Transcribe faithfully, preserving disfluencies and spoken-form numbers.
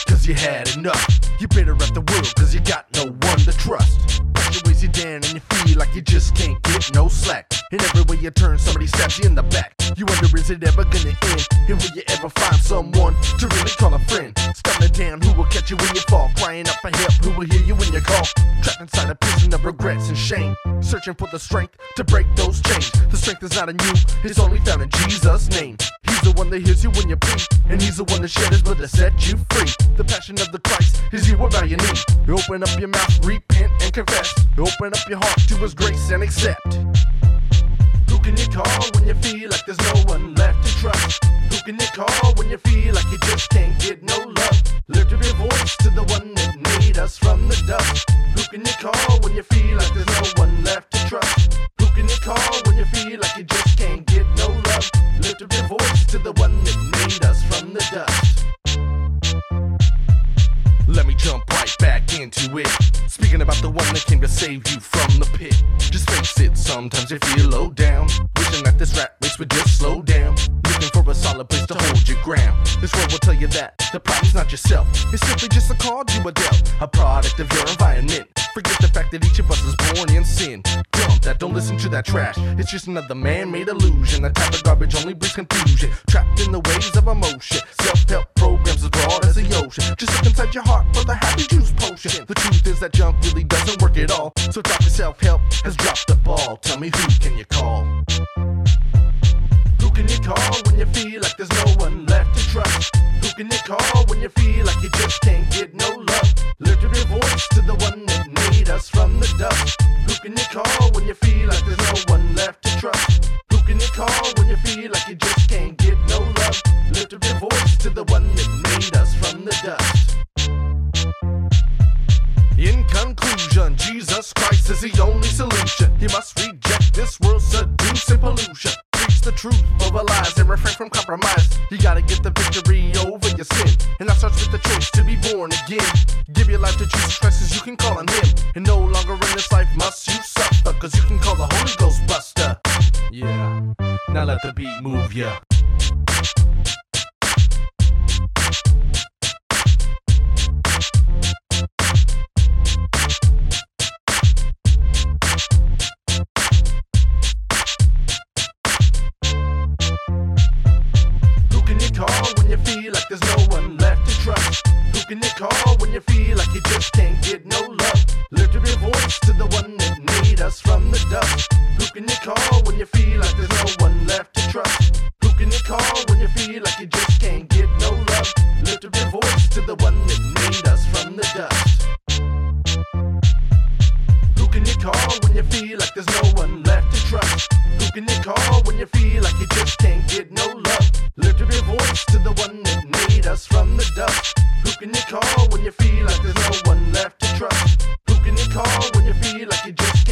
cause you had enough. You bitter at the world cause you got no one to trust. Pressure weighs you down and you feel like you just can't get no slack. And every way you turn somebody stabs you in the back. You wonder, is it ever gonna end? And will you ever find someone to really call a friend? Stumbling down, who will catch you when you fall? Crying up for help, who will hear you when you call? Trapped inside a prison of regrets and shame, searching for the strength to break those chains. The strength is not in you, it's only found in Jesus' name. He's the one that hears you when you plead, and he's the one that shed his blood to set you free. The passion of the Christ is you about your knee. You open up your mouth, repent and confess. You open up your heart to his grace and accept. Who can you call when you feel like there's no one left to trust? Who can you call when you feel like you just can't get no love? Lift up your voice to the one that made us from the dust. Who can you call when you feel like there's no one left to trust? Who can you call when you feel like you just can't get no love? Lift up your voice to the one that made us from the dust. Let me jump right back into it. Speaking about the one that came to save you from the pit. Just face it, sometimes you feel low down, wishing that this rat race would just slow down. Looking for a solid place to hold your ground. This world will tell you that the problem's not yourself, it's simply just a card you were dealt, a product of your environment. Forget the fact that each of us is born in sin. Dump that, don't listen to that trash. It's just another man-made illusion. That type of garbage only brings confusion. Trapped in the waves of emotion. Self-help programs as broad as the ocean. Just look inside your heart for the happy juice potion. The truth is that junk really doesn't work at all. So Doctor Self-Help has dropped the ball. Tell me, who can you call? Who can you call when you feel like there's no one left to trust? Who can you call when you feel like you just can't get no love? Lift up your voice to the one that made us from the dust. Who can you call when you feel like there's no one left to trust? Who can you call when you feel like you just can't get no love? Lift up your voice to the one that made us from the dust. In conclusion, Jesus Christ is the only solution. You must reject this world's seducing pollution. Preach the truth over lies and refrain from compromise. You gotta get the victory over your sin, and that starts with the choice to be born again. Give your life to Jesus Christ as you can call on him, and no longer in this life must you suffer, cause you can call the Holy Ghost Buster. Yeah, now let the beat move ya. There's no one left to trust. Who can you call when you feel like you just can't get no love? Lift up your voice to the one that made us from the dust. Who can you call when you feel like there's no one left to trust? Who can you call when you feel like you just can't get no love? Lift up your voice to the one that made us from the dust. Who can you call when you feel like there's no one left to trust? Who can you call when you feel like you just can't get no love? Lift up your voice to the one that made us from the dust. Who can you call when you feel like there's no one left to trust? Who can you call when you feel like you just